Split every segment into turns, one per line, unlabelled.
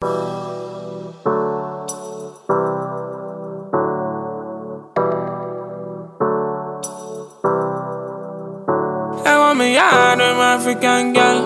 I want me out with my African girl.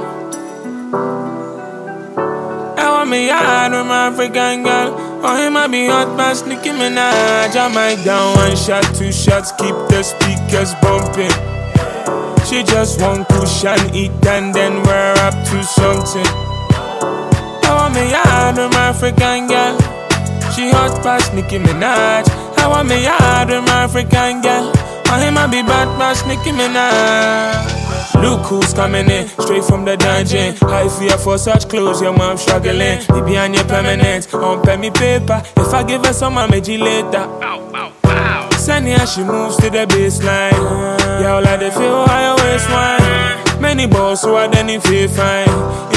I want me out with my African girl. Oh, he might be hot past Nicki Minaj. I might down 1 shot, 2 shots, keep the speakers bumping. She just want cushion, eat and then we're up to something. I want me out with my African girl. She hot past Nicki Minaj. I want me out with my African girl. Oh, he might be bad past Nicki Minaj. Look who's coming in, straight from the dungeon. High fear for such clothes, your mom struggling. Baby on your permanent, on pay me paper. If I give her some, I'll make you later. Send her, she moves to the baseline. Y'all like they feel higher waistline. Many balls, so I then feel fine.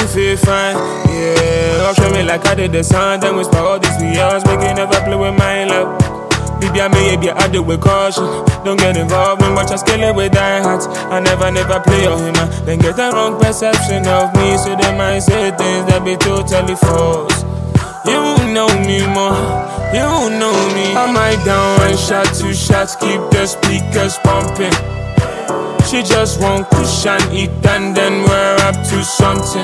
Yeah, show me like I did the sound. Then whisper all these years, make you never play with my love. Baby, I do with caution. Don't get involved in much, I scale it with die hats. I never play your humor. Then get the wrong perception of me, so they might say things that be totally false. You know me more, you know me. I might down 1 shot, 2 shots, keep the speakers pumping. She just want cushion, eat and then we're up to something.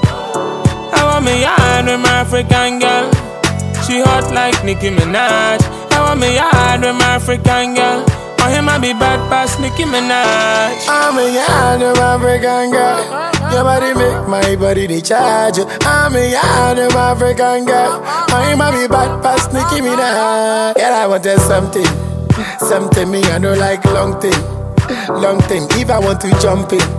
I want me out with my African girl. She hot like Nicki Minaj. I want me out with my African girl. Oh, he might be bad past Nicki Minaj.
I'm a yard of African girl. Your body make my body the charge. I'm a yard of African girl. I might be bad past Nicki Minaj. Girl, I wanted something. Something me, I don't like long thing. Long thing, if I want to jump in.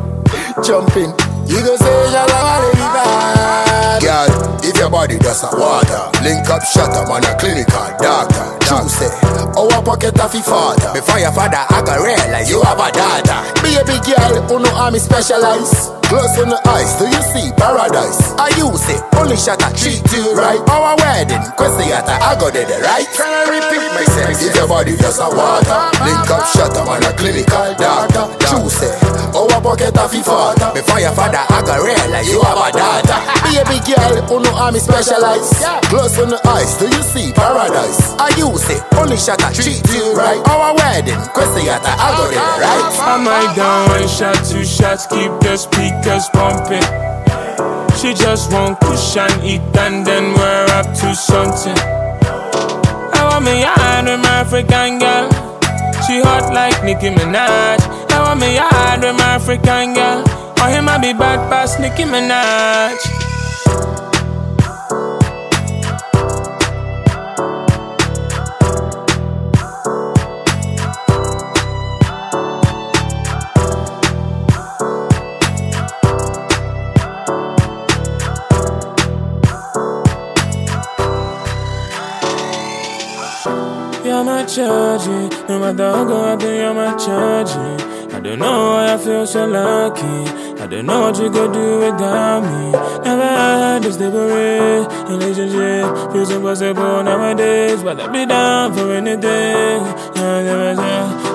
You go say, Shalawale be bad.
Girl, if your body does not water, link up, shut up on a clinical doctor. True say, our pocket of your father. Before your father, I can realize you have a daughter.
Baby girl, who know I'm specialized.
Close on the eyes, do you see paradise?
I use it, only shot I treat you right.
Our wedding, question yata, I got it right.
Can I repeat myself?
If your body does not water, link up, shut up on a clinical doctor. True say, our pocket of your father. Before your father, I can realize you have a daughter.
Baby girl, who know I'm specialized.
Close on the eyes, do you see paradise?
I use it, only shot I treat you right.
Our wedding, question yata, I got it right.
I might down 1 shot, 2 shots, keep the speakers pumping. She just want cushion, eat and then we're up to something. I want me out with my African girl. She hot like Nicki Minaj. I want me out with my African girl. Or he might be bad past Nicki Minaj. You're my charging, no matter how good I do, you're my charging. I don't know why I feel so lucky. I don't know what you could do without me. Never had a stable relationship. Feels impossible nowadays, but I'll be down for anything.